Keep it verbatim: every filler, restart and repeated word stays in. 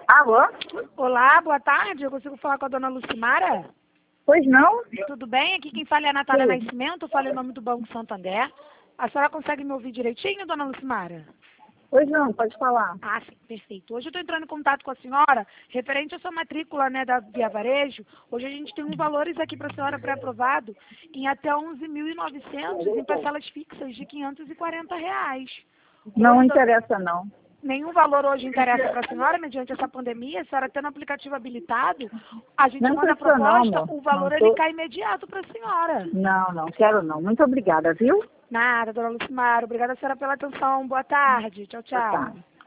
Alô? Olá, boa tarde. Eu consigo falar com a dona Lucimara? Pois não? Tudo bem? Aqui quem fala é a Natália Sim. Nascimento, falo em nome do Banco Santander. A senhora consegue me ouvir direitinho, dona Lucimara? Pois não, pode falar. Ah, sim, perfeito. Hoje eu estou entrando em contato com a senhora, referente à sua matrícula, né, da Via Varejo. Hoje a gente tem uns valores aqui para a senhora pré-aprovado em até onze mil e novecentos em parcelas fixas de quinhentos e quarenta reais. Não Hoje, interessa, não. nenhum valor hoje interessa para a senhora, mediante essa pandemia, a senhora tendo o aplicativo habilitado, a gente Não manda a precisa não, proposta, amor. o valor Não ele tô- cai imediato para a senhora. Não, não, quero não. Muito obrigada, viu? Nada, dona Lucimara. Obrigada a senhora pela atenção. Boa tarde. Tchau, Boa tchau. tarde.